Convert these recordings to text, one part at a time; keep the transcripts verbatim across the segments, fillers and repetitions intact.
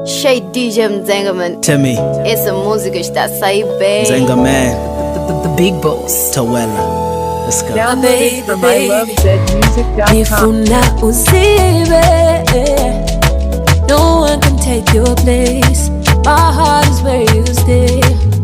Shay D J Mzengaman. Timmy. Essa música está saiba. Zenga man. The, the, the big boss. Tawela. Let's go. Download from my love dead music dot com. Nifuna uzibe. No one can take your place. My heart is where you stay.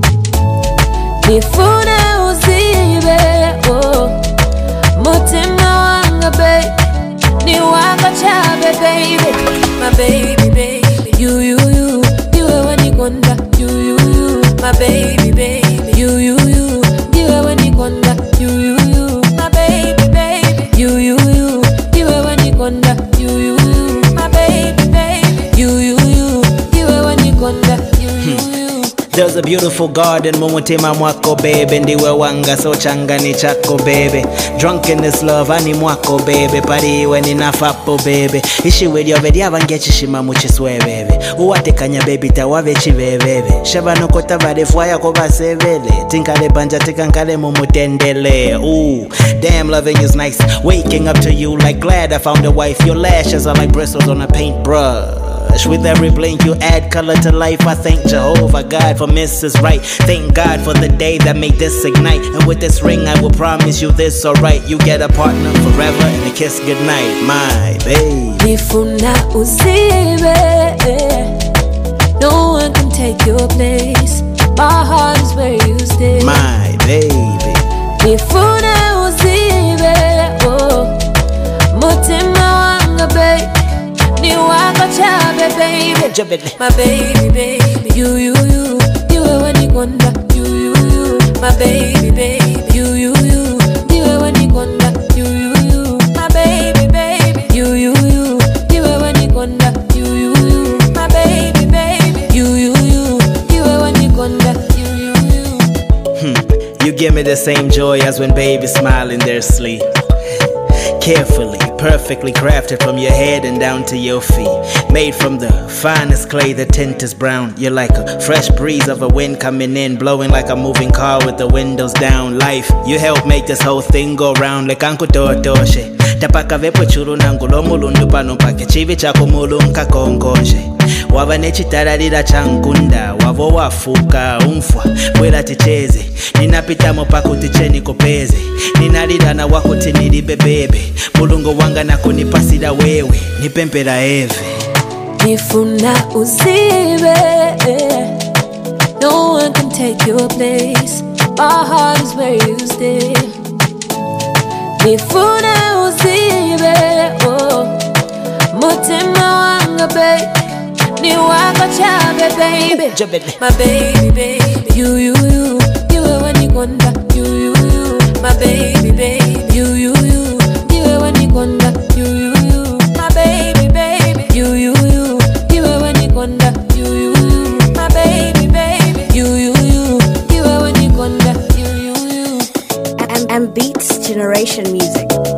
Nifuna uzibe. Oh, mutima wanga baby. Ni wanga chabe baby. My baby baby. You you you. You ewe nikonda. You you you. My baby baby. You you you. You ewe nikonda. You you you. My baby baby. You you you. You ewe nikonda. You you you. My baby baby. You you you. You ewe nikonda. You you you. There's a beautiful garden mumutima mwako baby, ndiwe wanga so changa ni chako baby. Drunk in this love ani mwako baby, pariwe ni nafapo baby. Ishi wedi ovedi avange chishima muchiswe baby. Uwatekanya baby tawave chive baby. Shaba no kota vade fwaya koba sevele. Tinkale banja tikankale mumutendele. Ooh, damn loving is nice. Waking up to you like glad I found a wife. Your lashes are like bristles on a paintbrush. With every blink you add color to life. I thank Jehovah God for Missus Right. Thank God for the day that made this ignite. And with this ring I will promise you this alright. You get a partner forever and a kiss goodnight. My baby. Nifuna uzibe. No one can take your place. My heart is where you stay. My baby. Nifuna uzibe. Oh, mutima wanga baby. Ni wanga chabe baby. My baby baby. You you you. You ewe nikonda. You you you. My baby baby. You you you. You ewe nikonda. You you you. My baby baby. You you you. You ewe nikonda. You you you. My baby baby. You you you. You ewe nikonda. You you you. Hmm. You give me the same joy as when babies smile in their sleep. Carefully, perfectly crafted from your head and down to your feet. Made from the finest clay, the tint is brown. You're like a fresh breeze of a wind coming in, blowing like a moving car with the windows down. Life, you help make this whole thing go round. Like Uncle Tortoshe tapaka vepo churu nangulo mulundu pano pake chivi chako mulunka kongoshe. Wava nechitararira changunda. Wavo wafuka umfwa bwela ticheze. Ninapita mopaka uticheni kopeze. Ninalira na wakuti nilibe bebe. Mulungu wanga na kunipasida wewe. Nipempera eve. Nifuna uzibe. No one can take your place. My heart is where you stay. Nifuna uzibe. Oh, mutima wanga baby. Ni wanga chabe baby. My baby baby. You you you. You ewe nikonda. You you you. My baby baby. You you you. You ewe nikonda. You you you. My baby baby. You you you. You ewe nikonda. You you you. My baby baby. You you you. You ewe nikonda. You you you. And, and Beats Generation Music.